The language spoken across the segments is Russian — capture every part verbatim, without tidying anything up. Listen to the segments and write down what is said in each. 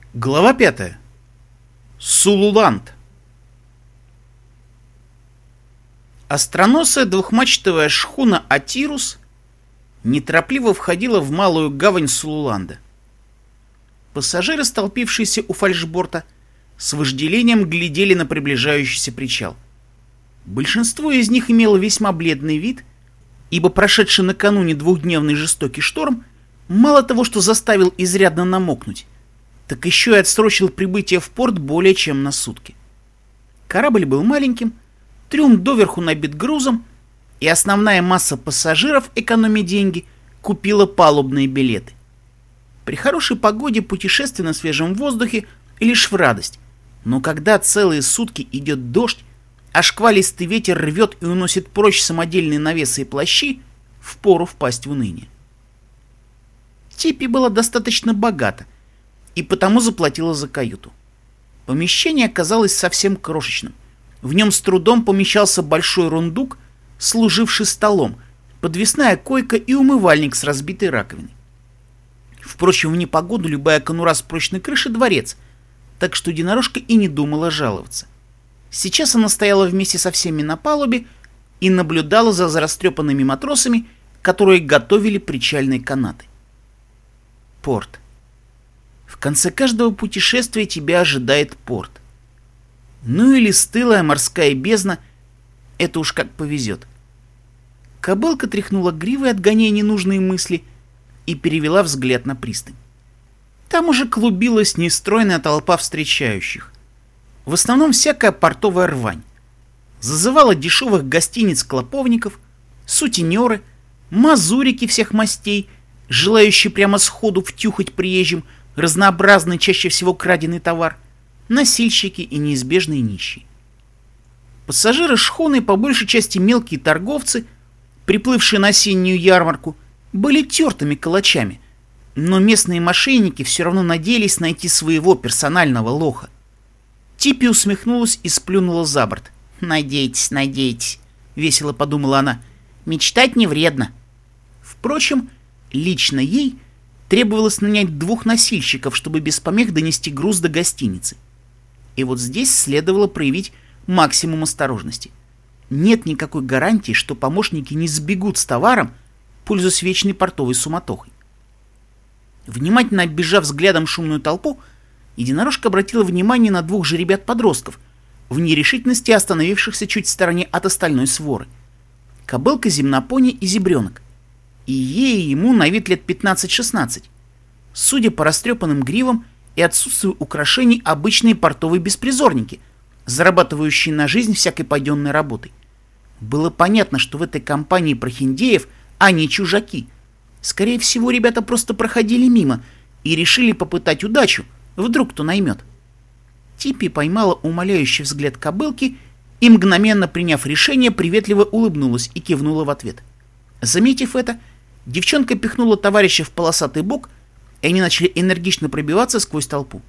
Глава пятая. Сулуланд. Остроносая двухмачтовая шхуна «Атирус» неторопливо входила в малую гавань Сулуланда. Пассажиры, столпившиеся у фальшборта, с вожделением глядели на приближающийся причал. Большинство из них имело весьма бледный вид, ибо прошедший накануне двухдневный жестокий шторм мало того, что заставил изрядно намокнуть, так еще и отсрочил прибытие в порт более чем на сутки. Корабль был маленьким, трюм доверху набит грузом, и основная масса пассажиров, экономя деньги, купила палубные билеты. При хорошей погоде путешествие на свежем воздухе лишь в радость, но когда целые сутки идет дождь, а шквалистый ветер рвет и уносит прочь самодельные навесы и плащи, впору впасть в уныние. Типи была достаточно богата, и потому заплатила за каюту. Помещение оказалось совсем крошечным. В нем с трудом помещался большой рундук, служивший столом, подвесная койка и умывальник с разбитой раковиной. Впрочем, в непогоду любая конура с прочной крышей — дворец, так что единорожка и не думала жаловаться. Сейчас она стояла вместе со всеми на палубе и наблюдала за растрепанными матросами, которые готовили причальные канаты. Порт. В конце каждого путешествия тебя ожидает порт. Ну или стылая морская бездна, это уж как повезет. Кобылка тряхнула гривой, отгоняя ненужные мысли, и перевела взгляд на пристань. Там уже клубилась нестройная толпа встречающих. В основном всякая портовая рвань. Зазывала дешевых гостиниц-клоповников, сутенеры, мазурики всех мастей, желающие прямо сходу втюхать приезжим разнообразный, чаще всего краденый товар, носильщики и неизбежные нищие. Пассажиры шхуны, по большей части мелкие торговцы, приплывшие на осеннюю ярмарку, были тертыми калачами, но местные мошенники все равно надеялись найти своего персонального лоха. Типи усмехнулась и сплюнула за борт. «Надейтесь, надейтесь», — весело подумала она, — «мечтать не вредно». Впрочем, лично ей требовалось нанять двух носильщиков, чтобы без помех донести груз до гостиницы. И вот здесь следовало проявить максимум осторожности. Нет никакой гарантии, что помощники не сбегут с товаром, пользуясь вечной портовой суматохой. Внимательно оббежав взглядом шумную толпу, единорожка обратила внимание на двух жеребят-подростков, в нерешительности остановившихся чуть в стороне от остальной своры. Кобылка, земнопони и зебренок. И ей и ему на вид лет пятнадцать-шестнадцать. Судя по растрепанным гривам и отсутствию украшений, обычные портовые беспризорники, зарабатывающие на жизнь всякой паденной работой. Было понятно, что в этой компании прохиндеев они чужаки. Скорее всего, ребята просто проходили мимо и решили попытать удачу, вдруг кто наймет. Типи поймала умоляющий взгляд кобылки и, мгновенно приняв решение, приветливо улыбнулась и кивнула в ответ. Заметив это, девчонка пихнула товарища в полосатый бок, и они начали энергично пробиваться сквозь толпу.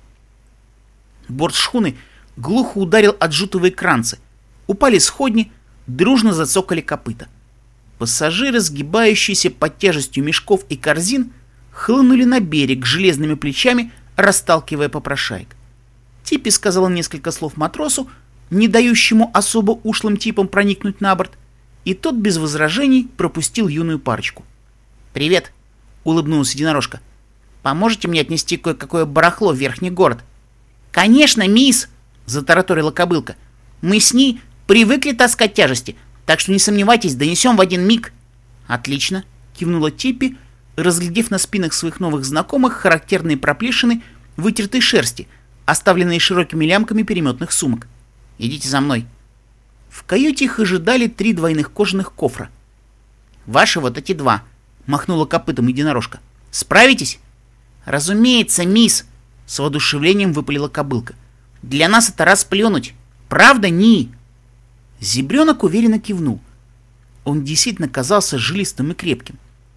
Борт шхуны глухо ударил от жутовые кранцы, упали сходни, дружно зацокали копыта. Пассажиры, сгибающиеся под тяжестью мешков и корзин, хлынули на берег железными плечами, расталкивая попрошаек. Типи сказала несколько слов матросу, не дающему особо ушлым типам проникнуть на борт, и тот без возражений пропустил юную парочку. «Привет», — улыбнулась единорожка. «Поможете мне отнести кое-какое барахло в верхний город?» «Конечно, мисс!» — затараторила кобылка. «Мы с ней привыкли таскать тяжести, так что не сомневайтесь, донесем в один миг». «Отлично», — кивнула Типи, разглядев на спинах своих новых знакомых характерные проплешины вытертой шерсти, оставленные широкими лямками переметных сумок. «Идите за мной». В каюте их ожидали три двойных кожаных кофра. «Ваши вот эти два», — махнула копытом единорожка. «Справитесь?» «Разумеется, мисс», — с воодушевлением выпалила кобылка. «Для нас это раз плюнуть. Правда, Ни?» Зебренок уверенно кивнул. Он действительно казался жилистым и крепким.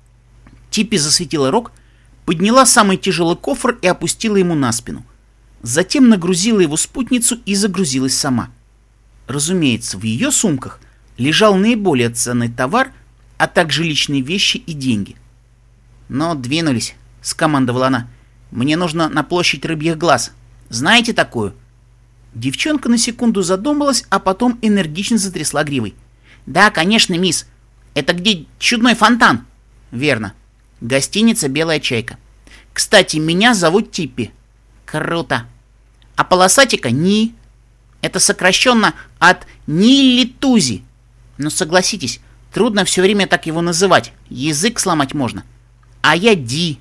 Типи засветила рог, подняла самый тяжелый кофр и опустила ему на спину. Затем нагрузила его спутницу и загрузилась сама. Разумеется, в ее сумках лежал наиболее ценный товар, а также личные вещи и деньги. «Но двинулись», — скомандовала она. Мне нужно на площадь Рыбьих Глаз. Знаете такую?» Девчонка на секунду задумалась, а потом энергично затрясла гривой. «Да, конечно, мисс. Это где чудной фонтан?» «Верно. Гостиница «Белая чайка». Кстати, меня зовут Типпи». «Круто. А полосатика Ни. Это сокращенно от Нилитузи. Но согласитесь, трудно все время так его называть. Язык сломать можно. А я Ди».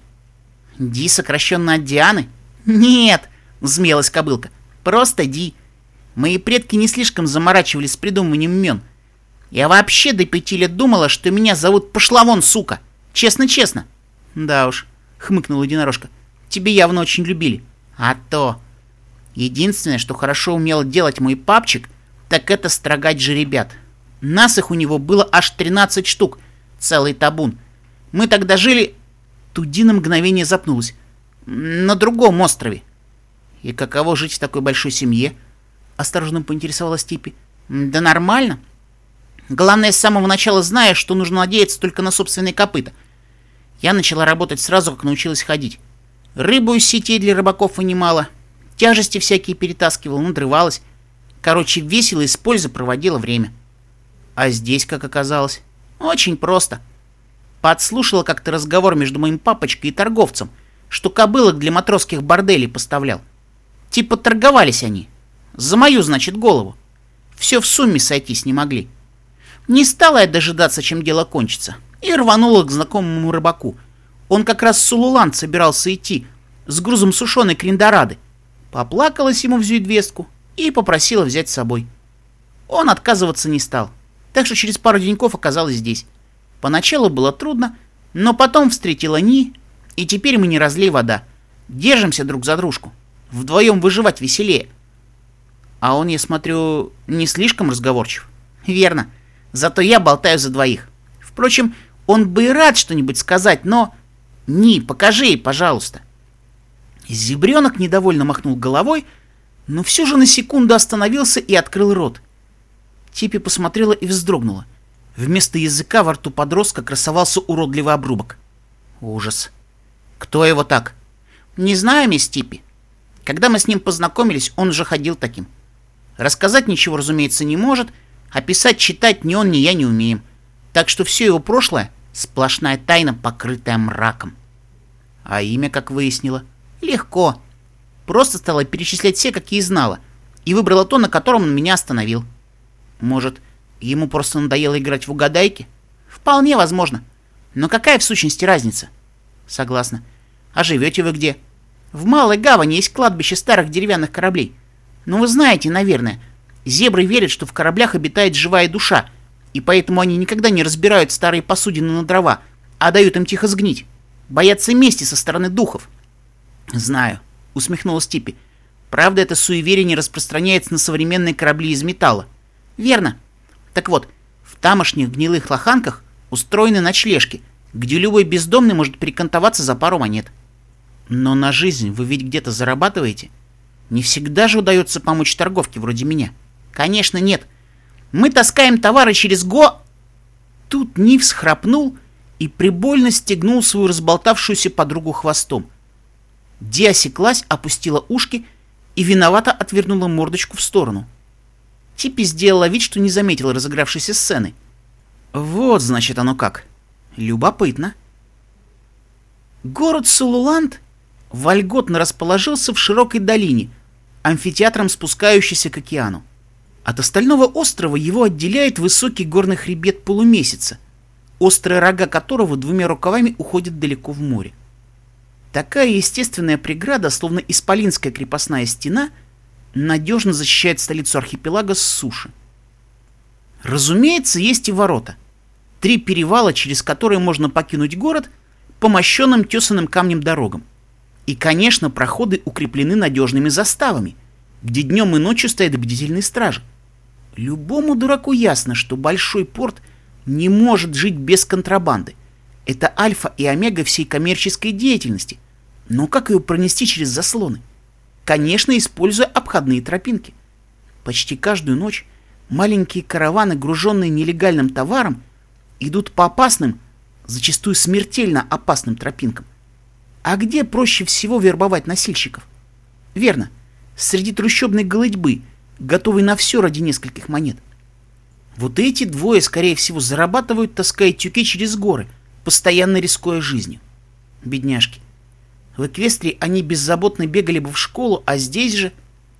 «Ди сокращенно от Дианы?» «Нет», — взмеялась кобылка. «Просто Ди. Мои предки не слишком заморачивались с придумыванием имен. Я вообще до пяти лет думала, что меня зовут Пошловон, сука. Честно-честно». «Да уж», — хмыкнула единорожка. «Тебе явно очень любили». «А то. Единственное, что хорошо умел делать мой папчик, так это строгать жеребят. Нас их у него было аж тринадцать штук. Целый табун. Мы тогда жили...» Тут Ди на мгновение запнулась. «На другом острове». «И каково жить в такой большой семье?» — осторожно поинтересовалась Типпи. «Да нормально. Главное, с самого начала знаешь, что нужно надеяться только на собственные копыта. Я начала работать сразу, как научилась ходить. Рыбу из сетей для рыбаков вынимала, тяжести всякие перетаскивала, надрывалась. Короче, весело и с пользой проводила время». «А здесь как оказалось?» «Очень просто. Подслушала как-то разговор между моим папочкой и торговцем, что кобылок для матросских борделей поставлял. Типа торговались они. За мою, значит, голову. Все в сумме сойтись не могли. Не стала я дожидаться, чем дело кончится, и рванула к знакомому рыбаку. Он как раз в Сулуланд собирался идти, с грузом сушеной крендорады. Поплакалась ему в зюидвестку и попросила взять с собой. Он отказываться не стал, так что через пару деньков оказалась здесь. Поначалу было трудно, но потом встретила Ни, и теперь мы не разлей вода. Держимся друг за дружку. Вдвоем выживать веселее». «А он, я смотрю, не слишком разговорчив?» «Верно. Зато я болтаю за двоих. Впрочем, он бы и рад что-нибудь сказать, но... Ни, покажи ей, пожалуйста». Зебренок недовольно махнул головой, но все же на секунду остановился и открыл рот. Типпи посмотрела и вздрогнула. Вместо языка во рту подростка красовался уродливый обрубок. Ужас. «Кто его так?» «Не знаю, мисс Типпи. Когда мы с ним познакомились, он уже ходил таким. Рассказать ничего, разумеется, не может, а писать, читать ни он, ни я не умеем. Так что все его прошлое — сплошная тайна, покрытая мраком». «А имя, как выяснила?» «Легко. Просто стала перечислять все, какие знала, и выбрала то, на котором он меня остановил». «Может, ему просто надоело играть в угадайки?» «Вполне возможно. Но какая в сущности разница?» «Согласна. А живете вы где?» «В Малой Гавани есть кладбище старых деревянных кораблей. Ну вы знаете, наверное, зебры верят, что в кораблях обитает живая душа, и поэтому они никогда не разбирают старые посудины на дрова, а дают им тихо сгнить. Боятся мести со стороны духов». «Знаю», — усмехнулась Типпи. «Правда, это суеверие не распространяется на современные корабли из металла». «Верно. Так вот, в тамошних гнилых лоханках устроены ночлежки, где любой бездомный может перекантоваться за пару монет». «Но на жизнь вы ведь где-то зарабатываете? Не всегда же удается помочь торговке вроде меня». «Конечно нет. Мы таскаем товары через го...» Тут Ни всхрапнул и прибольно стегнул свою разболтавшуюся подругу хвостом. Ди осеклась, опустила ушки и виновато отвернула мордочку в сторону. Типпи сделала вид, что не заметила разыгравшейся сцены. «Вот, значит, оно как. Любопытно». Город Сулуланд вольготно расположился в широкой долине, амфитеатром спускающейся к океану. От остального острова его отделяет высокий горный хребет полумесяца, острые рога которого двумя рукавами уходят далеко в море. Такая естественная преграда, словно исполинская крепостная стена, надежно защищает столицу архипелага с суши. Разумеется, есть и ворота. Три перевала, через которые можно покинуть город по мощенным тесаным камнем дорогам. И, конечно, проходы укреплены надежными заставами, где днем и ночью стоят бдительные стражи. Любому дураку ясно, что большой порт не может жить без контрабанды. Это альфа и омега всей коммерческой деятельности. Но как ее пронести через заслоны? Конечно, используя обходные тропинки. Почти каждую ночь маленькие караваны, груженные нелегальным товаром, идут по опасным, зачастую смертельно опасным тропинкам. А где проще всего вербовать носильщиков? Верно, среди трущобной голытьбы, готовой на все ради нескольких монет. Вот эти двое, скорее всего, зарабатывают, таская тюки через горы, постоянно рискуя жизнью. Бедняжки. В Эквестрии они беззаботно бегали бы в школу, а здесь же...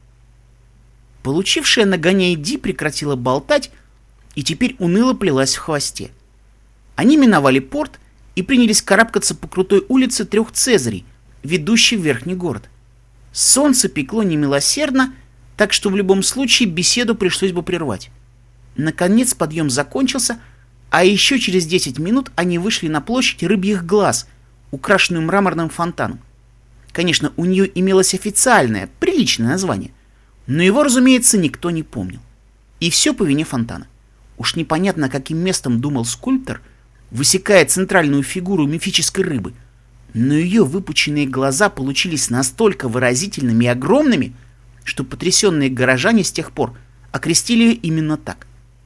Получившая нагоняй Ди прекратила болтать и теперь уныло плелась в хвосте. Они миновали порт и принялись карабкаться по крутой улице трех Цезарей, ведущей в верхний город. Солнце пекло немилосердно, так что в любом случае беседу пришлось бы прервать. Наконец подъем закончился, а еще через десять минут они вышли на площадь Рыбьих Глаз, украшенную мраморным фонтаном. Конечно, у нее имелось официальное, приличное название, но его, разумеется, никто не помнил. И все по вине фонтана. Уж непонятно, каким местом думал скульптор, высекая центральную фигуру мифической рыбы, но ее выпученные глаза получились настолько выразительными и огромными, что потрясенные горожане с тех пор окрестили ее именно так.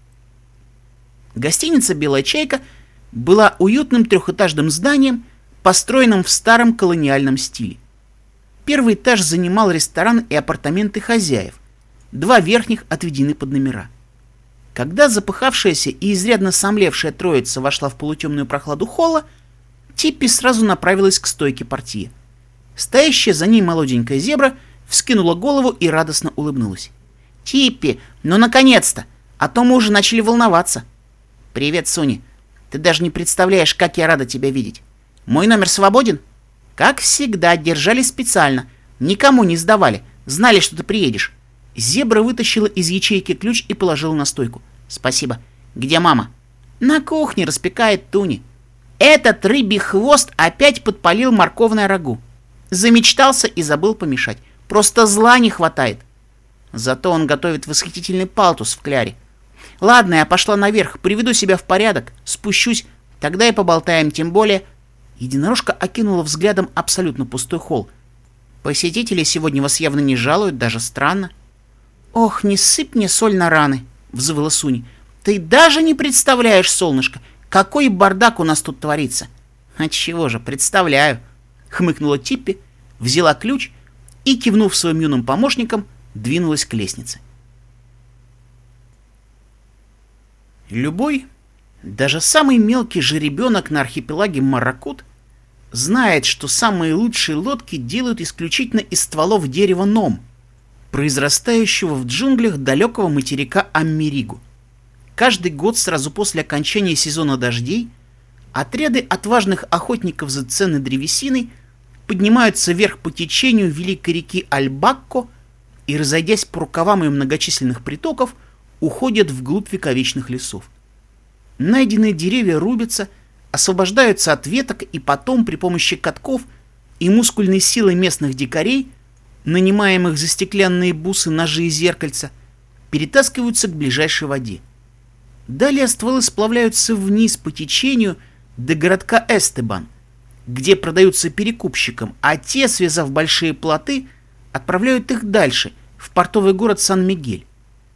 Гостиница «Белая чайка» была уютным трехэтажным зданием, построенным в старом колониальном стиле. Первый этаж занимал ресторан и апартаменты хозяев, два верхних отведены под номера. Когда запыхавшаяся и изрядно сомлевшая троица вошла в полутемную прохладу холла, Типпи сразу направилась к стойке портье. Стоящая за ней молоденькая зебра вскинула голову и радостно улыбнулась. «Типпи, ну наконец-то! А то мы уже начали волноваться!» «Привет, Суни. Ты даже не представляешь, как я рада тебя видеть. Мой номер свободен?» «Как всегда, держали специально. Никому не сдавали. Знали, что ты приедешь». Зебра вытащила из ячейки ключ и положила на стойку. «Спасибо. Где мама?» «На кухне распекает туни. Этот рыбий хвост опять подпалил морковное рагу. Замечтался и забыл помешать. Просто зла не хватает. Зато он готовит восхитительный палтус в кляре. Ладно, я пошла наверх, приведу себя в порядок, спущусь, тогда и поболтаем, тем более...» Единорожка окинула взглядом абсолютно пустой холл. «Посетители сегодня вас явно не жалуют, даже странно». «Ох, не сыпь мне соль на раны», — взвыла Суни. «Ты даже не представляешь, солнышко, какой бардак у нас тут творится». «Отчего же, представляю», — хмыкнула Типпи, взяла ключ и, кивнув своим юным помощникам, двинулась к лестнице. Любой, даже самый мелкий жеребенок на архипелаге Марракут знает, что самые лучшие лодки делают исключительно из стволов дерева ном, произрастающего в джунглях далекого материка Америгу. Каждый год сразу после окончания сезона дождей отряды отважных охотников за ценной древесиной поднимаются вверх по течению великой реки Альбакко и, разойдясь по рукавам ее многочисленных притоков, уходят вглубь вековечных лесов. Найденные деревья рубятся, освобождаются от веток и потом при помощи катков и мускульной силы местных дикарей, нанимаемых за стеклянные бусы, ножи и зеркальца, перетаскиваются к ближайшей воде. Далее стволы сплавляются вниз по течению до городка Эстебан, где продаются перекупщикам, а те, связав большие плоты, отправляют их дальше, в портовый город Сан-Мигель.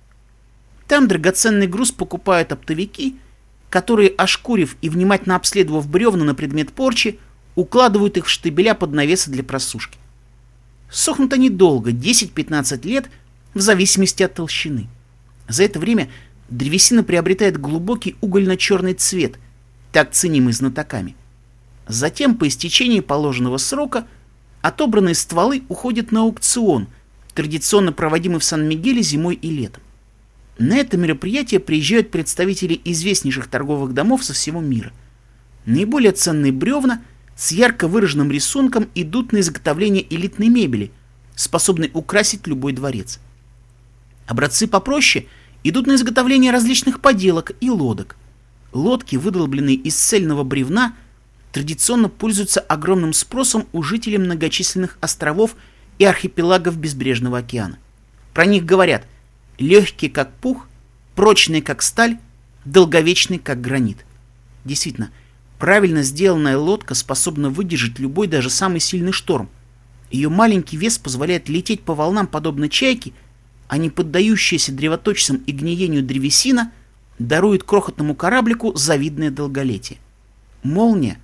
Там драгоценный груз покупают оптовики, которые, ошкурив и внимательно обследовав бревна на предмет порчи, укладывают их в штабеля под навесы для просушки. Сохнут они долго, десять-пятнадцать лет, в зависимости от толщины. За это время древесина приобретает глубокий угольно-черный цвет, так ценимый знатоками. Затем, по истечении положенного срока, отобранные стволы уходят на аукцион, традиционно проводимый в Сан-Мигеле зимой и летом. На это мероприятие приезжают представители известнейших торговых домов со всего мира. Наиболее ценные бревна с ярко выраженным рисунком идут на изготовление элитной мебели, способной украсить любой дворец. Образцы попроще идут на изготовление различных поделок и лодок. Лодки, выдолбленные из цельного бревна, традиционно пользуются огромным спросом у жителей многочисленных островов и архипелагов безбрежного океана. Про них говорят: легкие, как пух, прочные, как сталь, долговечные, как гранит. Действительно, правильно сделанная лодка способна выдержать любой, даже самый сильный шторм. Ее маленький вес позволяет лететь по волнам подобно чайке, а не поддающаяся древоточцам и гниению древесина дарует крохотному кораблику завидное долголетие. Молния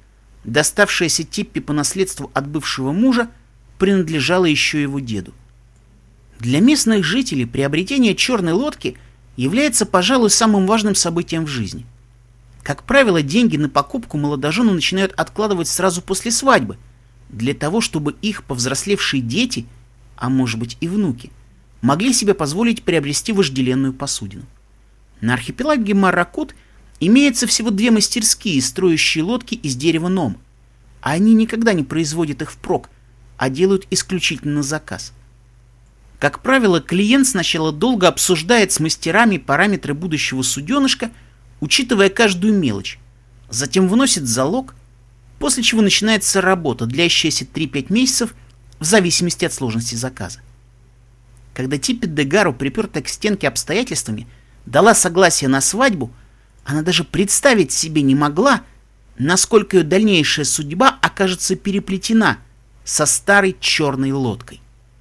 доставшаяся Типпи по наследству от бывшего мужа, принадлежала еще его деду. Для местных жителей приобретение черной лодки является, пожалуй, самым важным событием в жизни. Как правило, деньги на покупку молодожены начинают откладывать сразу после свадьбы, для того, чтобы их повзрослевшие дети, а может быть и внуки, могли себе позволить приобрести вожделенную посудину. На архипелаге Марракут имеется всего две мастерские, строящие лодки из дерева ном, а они никогда не производят их впрок, а делают исключительно на заказ. Как правило, клиент сначала долго обсуждает с мастерами параметры будущего суденышка, учитывая каждую мелочь, затем вносит залог, после чего начинается работа, длящаяся три-пять месяцев в зависимости от сложности заказа. Когда Типпи де Гаро, припертая к стенке обстоятельствами, дала согласие на свадьбу, она даже представить себе не могла, насколько ее дальнейшая судьба окажется переплетена со старой черной лодкой.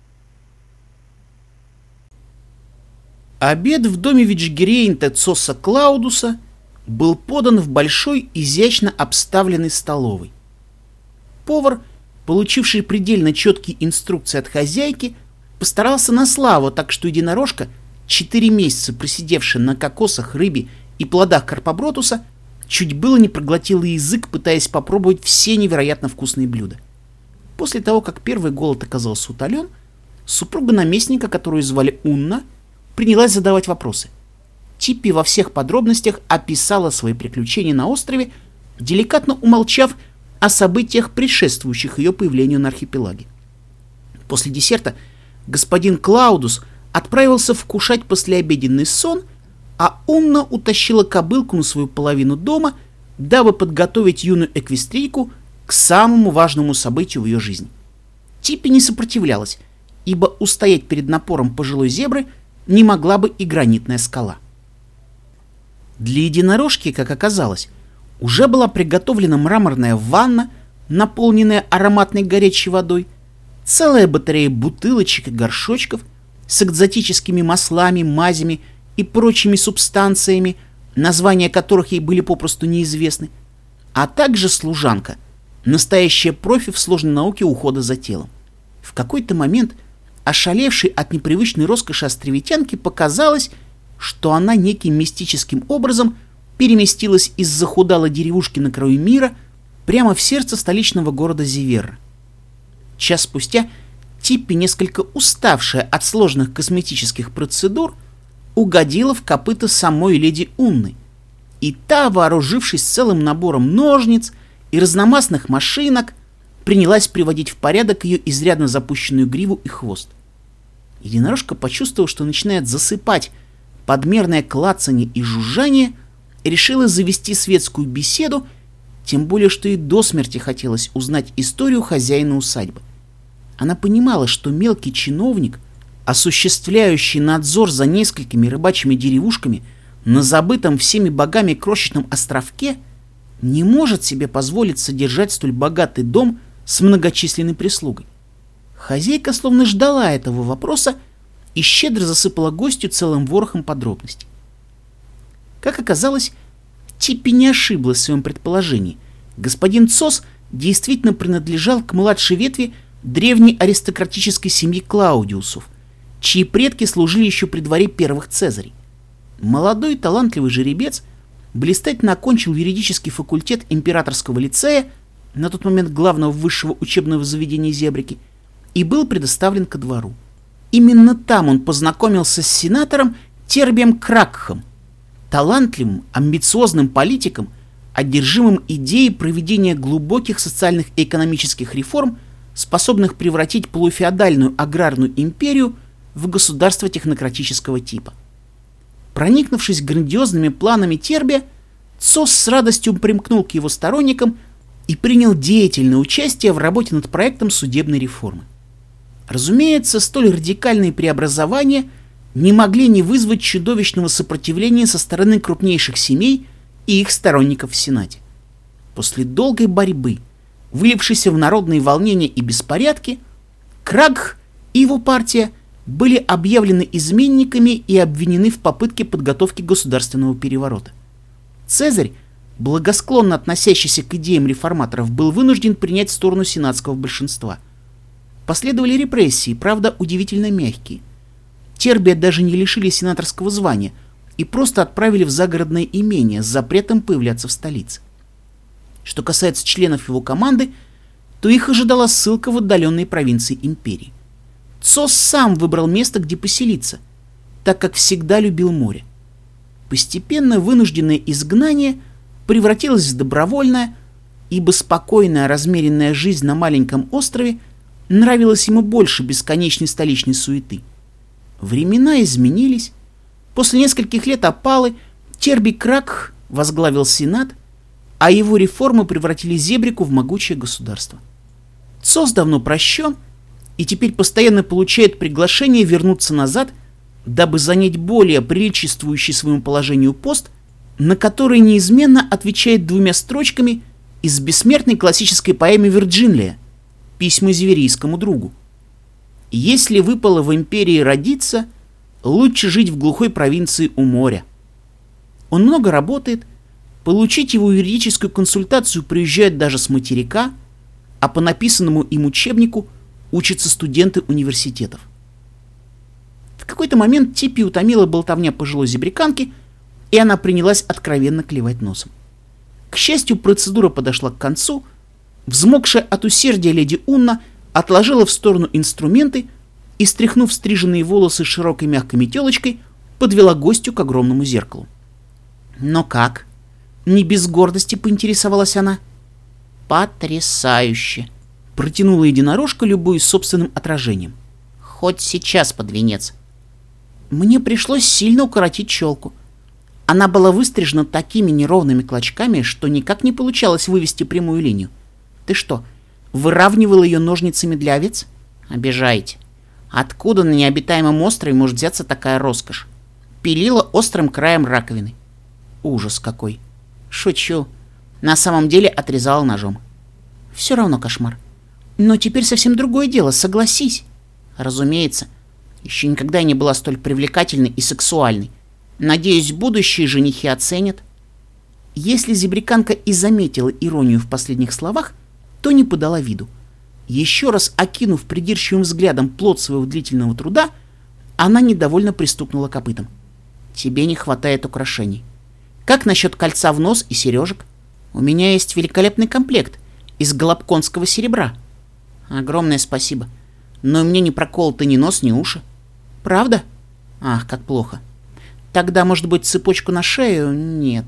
Обед в доме Вичгерейнта Цоса Клаудуса был подан в большой, изящно обставленной столовой. Повар, получивший предельно четкие инструкции от хозяйки, постарался на славу, так что единорожка, четыре месяца просидевшая на кокосах, рыбе и плодах карпобротуса, чуть было не проглотила язык, пытаясь попробовать все невероятно вкусные блюда. После того, как первый голод оказался утолен, супруга наместника, которую звали Унна, принялась задавать вопросы. Типпи во всех подробностях описала свои приключения на острове, деликатно умолчав о событиях, предшествующих ее появлению на архипелаге. После десерта господин Клаудус отправился вкушать послеобеденный сон, а Унна утащила кобылку на свою половину дома, дабы подготовить юную эквестрийку к самому важному событию в ее жизни. Типпи не сопротивлялась, ибо устоять перед напором пожилой зебры не могла бы и гранитная скала. Для единорожки, как оказалось, уже была приготовлена мраморная ванна, наполненная ароматной горячей водой, целая батарея бутылочек и горшочков с экзотическими маслами, мазями и прочими субстанциями, названия которых ей были попросту неизвестны, а также служанка, настоящая профи в сложной науке ухода за телом. В какой-то момент ошалевшей от непривычной роскоши островитянке показалось, что она неким мистическим образом переместилась из захудалой деревушки на краю мира прямо в сердце столичного города Зиверра. Час спустя Типпи, несколько уставшая от сложных косметических процедур, угодила в копыта самой леди Унны, и та, вооружившись целым набором ножниц и разномастных машинок, принялась приводить в порядок ее изрядно запущенную гриву и хвост. Единорожка почувствовала, что начинает засыпать подмерное клацанье и жужжание, и решила завести светскую беседу, тем более, что и до смерти хотелось узнать историю хозяина усадьбы. Она понимала, что мелкий чиновник, осуществляющий надзор за несколькими рыбачьими деревушками на забытом всеми богами крошечном островке, не может себе позволить содержать столь богатый дом с многочисленной прислугой. Хозяйка словно ждала этого вопроса и щедро засыпала гостью целым ворохом подробностей. Как оказалось, Типпи не ошиблась в своем предположении. Господин Цос действительно принадлежал к младшей ветви древней аристократической семьи Клаудиусов, чьи предки служили еще при дворе первых Цезарей. Молодой талантливый жеребец блистательно окончил юридический факультет императорского лицея, на тот момент главного высшего учебного заведения Зебрики, и был предоставлен ко двору. Именно там он познакомился с сенатором Тербием Кракхом, талантливым, амбициозным политиком, одержимым идеей проведения глубоких социальных и экономических реформ, способных превратить полуфеодальную аграрную империю в государство технократического типа. Проникнувшись грандиозными планами Тербия, Цос с радостью примкнул к его сторонникам и принял деятельное участие в работе над проектом судебной реформы. Разумеется, столь радикальные преобразования не могли не вызвать чудовищного сопротивления со стороны крупнейших семей и их сторонников в Сенате. После долгой борьбы, вылившейся в народные волнения и беспорядки, Кракх и его партия были объявлены изменниками и обвинены в попытке подготовки государственного переворота. Цезарь, благосклонно относящийся к идеям реформаторов, был вынужден принять сторону сенатского большинства. Последовали репрессии, правда, удивительно мягкие. Тербия даже не лишили сенаторского звания и просто отправили в загородное имение с запретом появляться в столице. Что касается членов его команды, то их ожидала ссылка в отдаленные провинции империи. Цос сам выбрал место, где поселиться, так как всегда любил море. Постепенно вынужденное изгнание превратилось в добровольное, ибо спокойная, размеренная жизнь на маленьком острове нравилась ему больше бесконечной столичной суеты. Времена изменились. После нескольких лет опалы Терби Кракх возглавил Сенат, а его реформы превратили Зебрику в могучее государство. Цос давно прощен и теперь постоянно получает приглашение вернуться назад, дабы занять более приличествующий своему положению пост, на который неизменно отвечает двумя строчками из бессмертной классической поэмы Вирджилия «Письма зверийскому другу». Если выпало в империи родиться, лучше жить в глухой провинции у моря. Он много работает, получить его юридическую консультацию приезжают даже с материка, а по написанному им учебнику учатся студенты университетов. В какой-то момент Типпи утомила болтовня пожилой зебриканки, и она принялась откровенно клевать носом. К счастью, процедура подошла к концу. Взмокшая от усердия леди Унна отложила в сторону инструменты и, стряхнув стриженные волосы широкой мягкой метелочкой, подвела гостю к огромному зеркалу. «Но как?» — не без гордости поинтересовалась она. «Потрясающе!» — протянула единорожка, любуясь собственным отражением. «Хоть сейчас под венец». Мне пришлось сильно укоротить челку. Она была выстрижена такими неровными клочками, что никак не получалось вывести прямую линию. Ты что, выравнивала ее ножницами для овец? Обижаете. Откуда на необитаемом острове может взяться такая роскошь? Пилила острым краем раковины. Ужас какой. Шучу. На самом деле отрезала ножом. Все равно кошмар. Но теперь совсем другое дело, согласись. Разумеется. Еще никогда я не была столь привлекательной и сексуальной. Надеюсь, будущие женихи оценят. Если зебриканка и заметила иронию в последних словах, то не подала виду. Еще раз окинув придирчивым взглядом плод своего длительного труда, она недовольно пристукнула копытом. Тебе не хватает украшений. Как насчет кольца в нос и сережек? У меня есть великолепный комплект из голобконского серебра. Огромное спасибо. Но мне не проколоты ни нос, ни уши. Правда? Ах, как плохо. Тогда, может быть, цепочку на шею? Нет.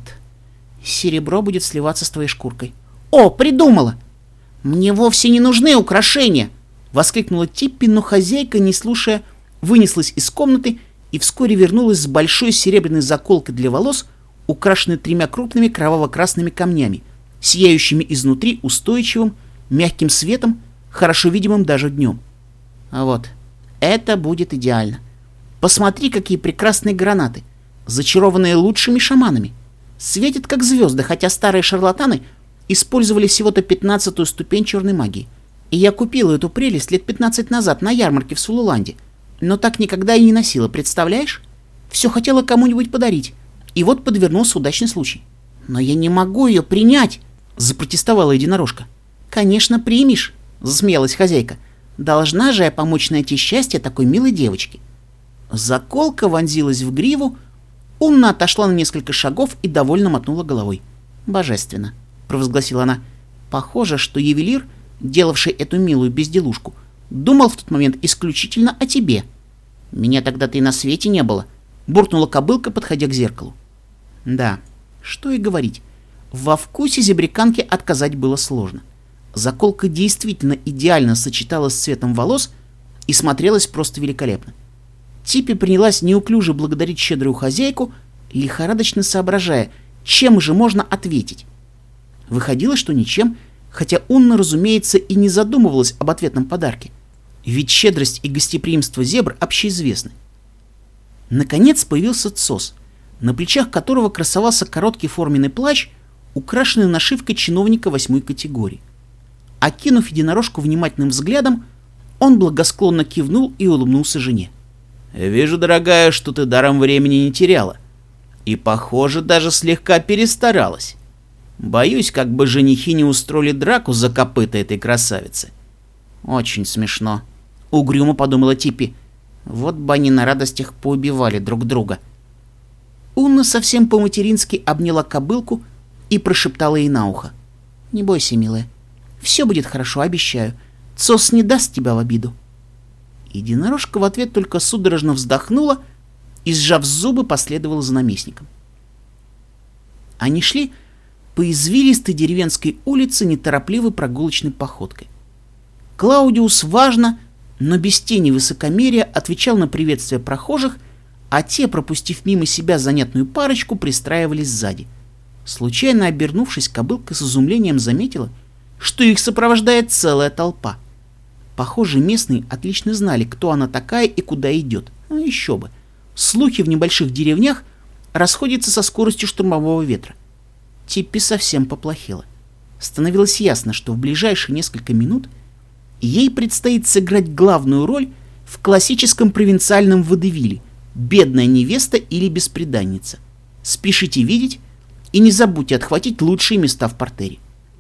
Серебро будет сливаться с твоей шкуркой. О, придумала! Мне вовсе не нужны украшения! Воскликнула Типпи, но хозяйка, не слушая, вынеслась из комнаты и вскоре вернулась с большой серебряной заколкой для волос, украшенной тремя крупными кроваво-красными камнями, сияющими изнутри устойчивым, мягким светом, хорошо видимым даже днем. А вот, это будет идеально. Посмотри, какие прекрасные гранаты, зачарованные лучшими шаманами. Светят как звезды, хотя старые шарлатаны использовали всего-то пятнадцатую ступень черной магии. И я купила эту прелесть лет пятнадцать назад на ярмарке в Сулуланде, но так никогда и не носила, представляешь? Все хотела кому-нибудь подарить, и вот подвернулся удачный случай. Но я не могу ее принять, запротестовала единорожка. Конечно, примешь, засмеялась хозяйка. Должна же я помочь найти счастье такой милой девочке. Заколка вонзилась в гриву, Унна отошла на несколько шагов и довольно мотнула головой. «Божественно», — провозгласила она. «Похоже, что ювелир, делавший эту милую безделушку, думал в тот момент исключительно о тебе». «Меня тогда-то и на свете не было», — буркнула кобылка, подходя к зеркалу. Да, что и говорить. Во вкусе зебриканки отказать было сложно. Заколка действительно идеально сочеталась с цветом волос и смотрелась просто великолепно. Типпи принялась неуклюже благодарить щедрую хозяйку, лихорадочно соображая, чем же можно ответить. Выходило, что ничем, хотя Унна, разумеется, и не задумывалась об ответном подарке. Ведь щедрость и гостеприимство зебр общеизвестны. Наконец появился Цос, на плечах которого красовался короткий форменный плащ, украшенный нашивкой чиновника восьмой категории. Окинув единорожку внимательным взглядом, он благосклонно кивнул и улыбнулся жене. «Вижу, дорогая, что ты даром времени не теряла. И, похоже, даже слегка перестаралась. Боюсь, как бы женихи не устроили драку за копыта этой красавицы. Очень смешно, угрюмо подумала Типпи. Вот бы они на радостях поубивали друг друга. Унна совсем по-матерински обняла кобылку и прошептала ей на ухо: «Не бойся, милая, все будет хорошо, обещаю. Цос не даст тебя в обиду». Единорожка в ответ только судорожно вздохнула и, сжав зубы, последовала за наместником. Они шли по извилистой деревенской улице неторопливой прогулочной походкой. Клаудиус важно, но без тени высокомерия отвечал на приветствия прохожих, а те, пропустив мимо себя занятную парочку, пристраивались сзади. Случайно обернувшись, кобылка с изумлением заметила, что их сопровождает целая толпа. Похоже, местные отлично знали, кто она такая и куда идет. Ну еще бы. Слухи в небольших деревнях расходятся со скоростью штормового ветра. Типпи совсем поплохело. Становилось ясно, что в ближайшие несколько минут ей предстоит сыграть главную роль в классическом провинциальном водевиле «Бедная невеста или бесприданница». Спешите видеть и не забудьте отхватить лучшие места в партере.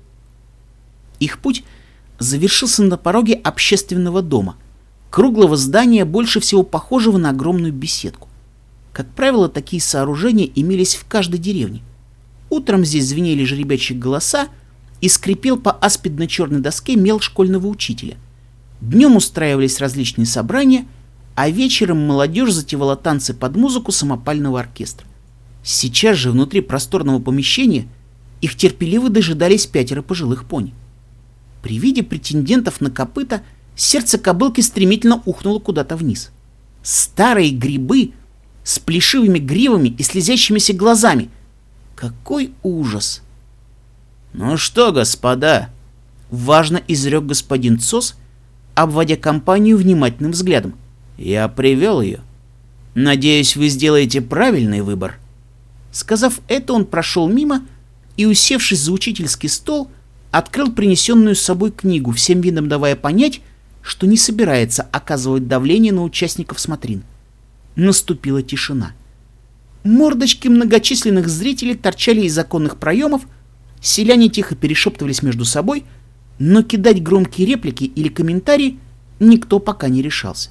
Их путь завершился на пороге общественного дома, круглого здания, больше всего похожего на огромную беседку. Как правило, такие сооружения имелись в каждой деревне. Утром здесь звенели жеребячие голоса и скрипел по аспидно-черной доске мел школьного учителя. Днем устраивались различные собрания, а вечером молодежь затевала танцы под музыку самопального оркестра. Сейчас же внутри просторного помещения их терпеливо дожидались пятеро пожилых пони. При виде претендентов на копыта сердце кобылки стремительно ухнуло куда-то вниз. Старые грибы с плешивыми гривами и слезящимися глазами. Какой ужас! «Ну что, господа?» — важно изрек господин Цос, обводя компанию внимательным взглядом. «Я привел ее. Надеюсь, вы сделаете правильный выбор». Сказав это, он прошел мимо и, усевшись за учительский стол, открыл принесенную с собой книгу, всем видом давая понять, что не собирается оказывать давление на участников смотрин. Наступила тишина. Мордочки многочисленных зрителей торчали из оконных проемов, селяне тихо перешептывались между собой, но кидать громкие реплики или комментарии никто пока не решался.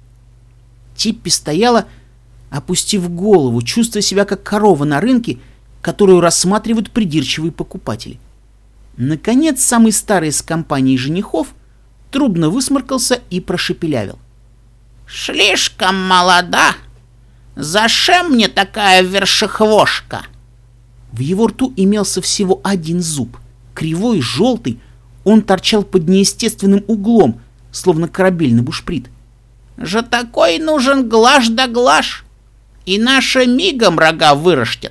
Типпи стояла, опустив голову, чувствуя себя как корова на рынке, которую рассматривают придирчивые покупатели. Наконец, самый старый из компании женихов трудно высморкался и прошепелявил: «Слишком молода! Зачем мне такая вершехвошка?» В его рту имелся всего один зуб. Кривой, желтый, он торчал под неестественным углом, словно корабельный бушприт. «Же такой нужен глаж да глаж, и наши мигом рога вырастет».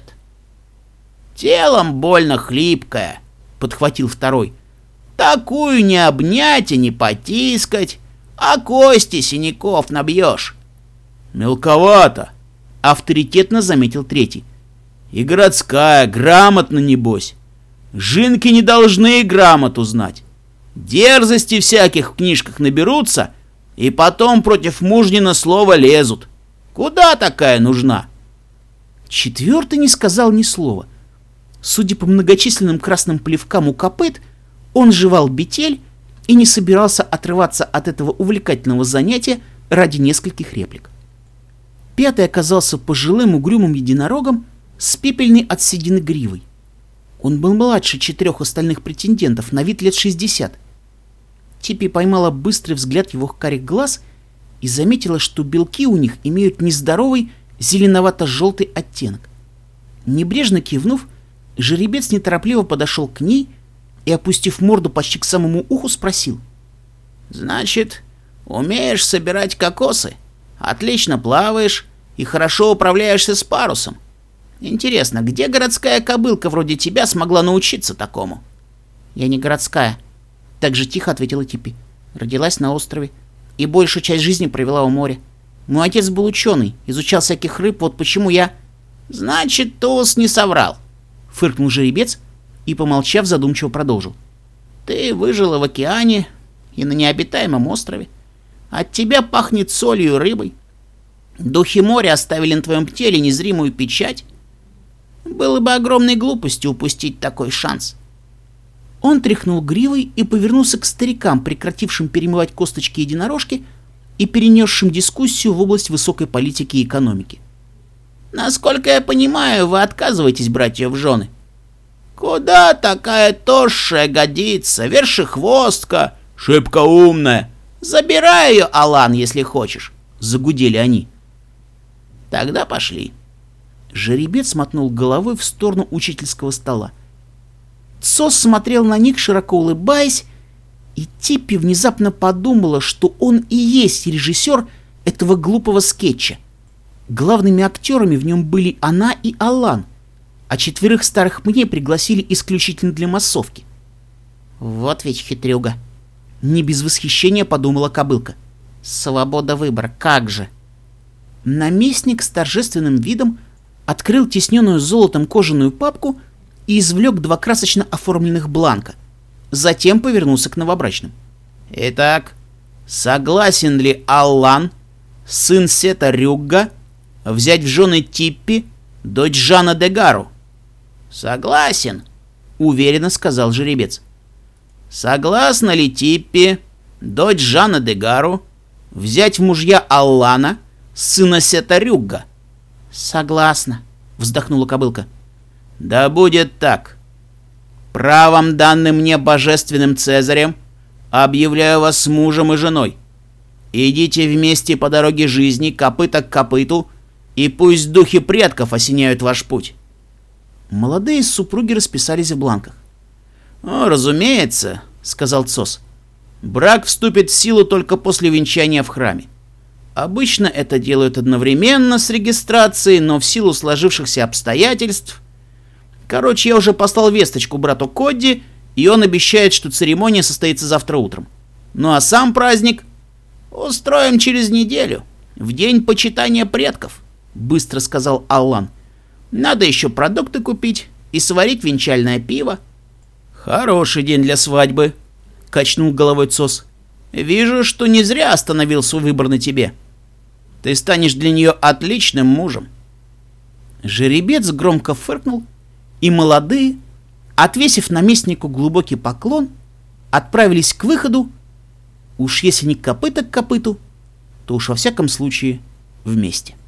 «Телом больно хлипкая», — подхватил второй. «Такую не обнять и не потискать, а кости синяков набьешь». «Мелковато», — авторитетно заметил третий. «И городская, грамотно небось. Жинки не должны грамоту знать. Дерзости всяких в книжках наберутся, и потом против мужнина слова лезут. Куда такая нужна?» Четвертый не сказал ни слова. Судя по многочисленным красным плевкам у копыт, он жевал бетель и не собирался отрываться от этого увлекательного занятия ради нескольких реплик. Пятый оказался пожилым угрюмым единорогом с пепельной от седины гривой. Он был младше четырех остальных претендентов, на вид лет шестьдесят. Типпи поймала быстрый взгляд его карих глаз и заметила, что белки у них имеют нездоровый зеленовато-желтый оттенок. Небрежно кивнув, жеребец неторопливо подошел к ней и, опустив морду почти к самому уху, спросил: «Значит, умеешь собирать кокосы, отлично плаваешь и хорошо управляешься с парусом. Интересно, где городская кобылка вроде тебя смогла научиться такому?» «Я не городская», — так же тихо ответила Типпи. «Родилась на острове и большую часть жизни провела у моря. Мой отец был ученый, изучал всяких рыб, вот почему я...» «Значит, Туз не соврал», — фыркнул жеребец и, помолчав, задумчиво продолжил. «Ты выжила в океане и на необитаемом острове. От тебя пахнет солью и рыбой. Духи моря оставили на твоем теле незримую печать. Было бы огромной глупостью упустить такой шанс. Он тряхнул гривой и повернулся к старикам, прекратившим перемывать косточки единорожки и перенесшим дискуссию в область высокой политики и экономики. «Насколько я понимаю, вы отказываетесь брать ее в жены?» «Куда такая тощая годится, вершехвостка, шибко умная. Забирай ее, Алан, если хочешь», — загудели они. «Тогда пошли». Жеребец мотнул головой в сторону учительского стола. Цос смотрел на них, широко улыбаясь, и Типпи внезапно подумала, что он и есть режиссер этого глупого скетча. Главными актерами в нем были она и Алан, а четверых старых мне пригласили исключительно для массовки. «Вот ведь хитрюга!» — не без восхищения подумала кобылка. «Свобода выбора, как же!» Наместник с торжественным видом открыл тисненную золотом кожаную папку и извлек два красочно оформленных бланка. Затем повернулся к новобрачным. «Итак, согласен ли Аллан, сын Сета Рюгга, взять в жены Типпи, дочь Жана де Гару?» «Согласен», — уверенно сказал жеребец. «Согласна ли Типпи, дочь Жана де Гару, взять в мужья Аллана, сына Сета Рюгга?» «Согласна», — вздохнула кобылка. «Да будет так. Правом, данным мне божественным Цезарем, объявляю вас мужем и женой. Идите вместе по дороге жизни, копыта к копыту, и пусть духи предков осеняют ваш путь». Молодые супруги расписались в бланках. «О, разумеется», — сказал Цос, — «брак вступит в силу только после венчания в храме. Обычно это делают одновременно с регистрацией, но в силу сложившихся обстоятельств... Короче, я уже послал весточку брату Кодди, и он обещает, что церемония состоится завтра утром. Ну а сам праздник устроим через неделю, в день почитания предков», — быстро сказал Аллан. «Надо еще продукты купить и сварить венчальное пиво». «Хороший день для свадьбы», — качнул головой Цос. «Вижу, что не зря остановил свой выбор на тебе. Ты станешь для нее отличным мужем». Жеребец громко фыркнул, и молодые, отвесив наместнику глубокий поклон, отправились к выходу, уж если не копыта к копыту, то уж во всяком случае вместе.